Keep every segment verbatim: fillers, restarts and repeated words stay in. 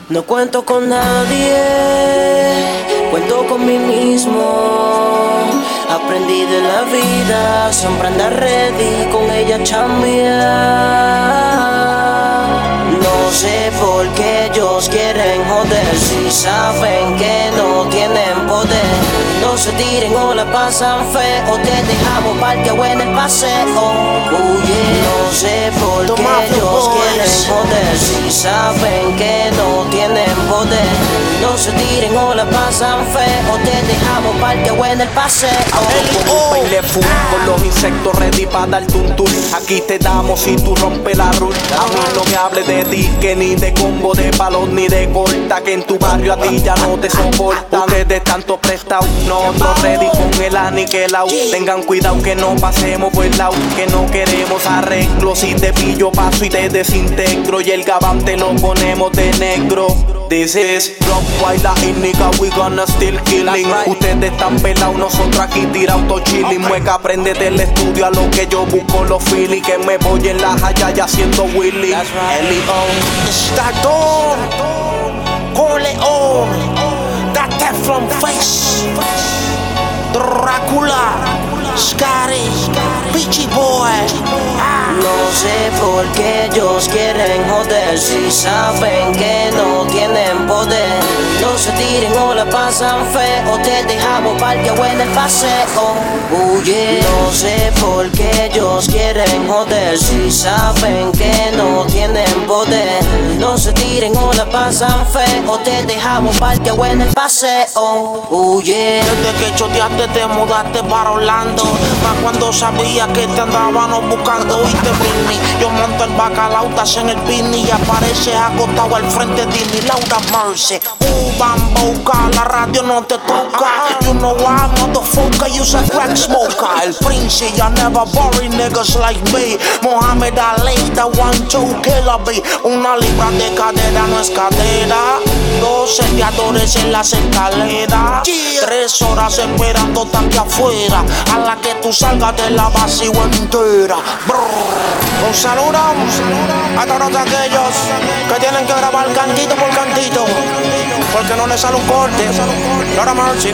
No cuento con nadie, cuento con mí mismo. Aprendí de la vida, siempre andar ready, con ella chambear. No sé por qué ellos quieren joder, si saben que no tienen poder. No se tiren o la pasan feo, te dejamos parqueado en el paseo. Oh yeah. No sé por qué ellos quieren joder, si saben que no tienen poder. No se tiren o la pasan feo, te dejamos parqueado en el paseo. Con un peine full, con los insectos ready pa' darte un tour. Aquí te damos si tú rompes la rule. A mí no me hables de disque, ni de combo, de palos, ni de corta, que en tu barrio a ti ya no te soportan. Ustedes tanto prestados, nosotros ready con el aniquilao. Tengan cuidado que no pasemos por el lado, que no queremos arreglos. Si te pillo paso y te desintegro, y el gabán te lo ponemos de negro. This is Rock White, la índica, we gonna still killing. Ustedes están pelados, nosotros aquí tirados todo chilling. Mueca, aprende del estudio a lo que yo busco los feeling. Que me voy en la jaya ya haciendo Willy. L-E-O Stardom, Corleone, that Teflon face, Dracula, Scotty, Beachy Boy. No sé por qué ellos quieren joder, si saben que no tienen poder. No se tiren o la pasan feo, te dejamos parqueado en el paseo. Oh yeah. No sé por qué ellos quieren joder, si saben que no tienen poder. No se tiren o la pasan feo, te dejamos parqueado en el paseo. Oh yeah. Desde que choteaste te mudaste para Orlando, más cuando sabía que te andábamos buscando. Oíste Britney, yo monto el bacalao, estás en el picnic y apareces acostado al frente de Disney. Laura Mercy, uh, bamboca, la radio no te toca. You know why, motherfucker, you a crack smoker. El Prince, ya never bury niggas like me. Muhammad Ali, the one two killer bee. Una libra de cadera no es cadera. Dos seteadores en las escaleras. Tres horas esperando aquí afuera, a la que tú salgas de la vacío entera. Brrr. Un saludo a todos aquellos que tienen que grabar cantito por cantito, porque no les sale un corte. Laura Mercy.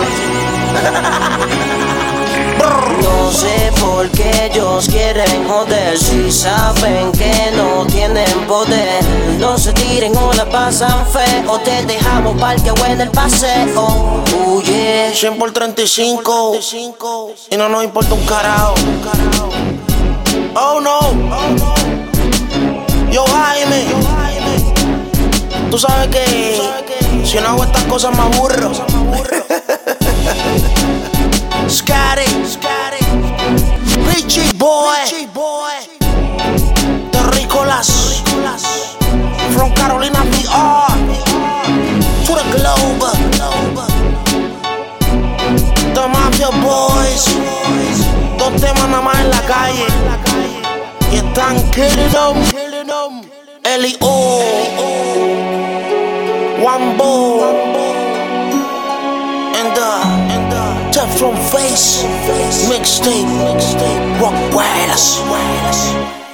No sé por qué ellos quieren joder, si saben que no tienen poder. No se tiren o la pasan feo, te dejamos parqueado en el paseo. Oh yeah. cien por treinta y cinco y no nos importa un carajo. Oh no. Yo Jaime, tú sabes que si no hago estas cosas me aburro. Scotty, Richie Boy, Terricolas, from Carolina V R to the globe. The Mafia Boys, dos temas nada más en la calle y están killing them. L-E-O, Wambo, and the Teflon face mixtape, Rock Wireless.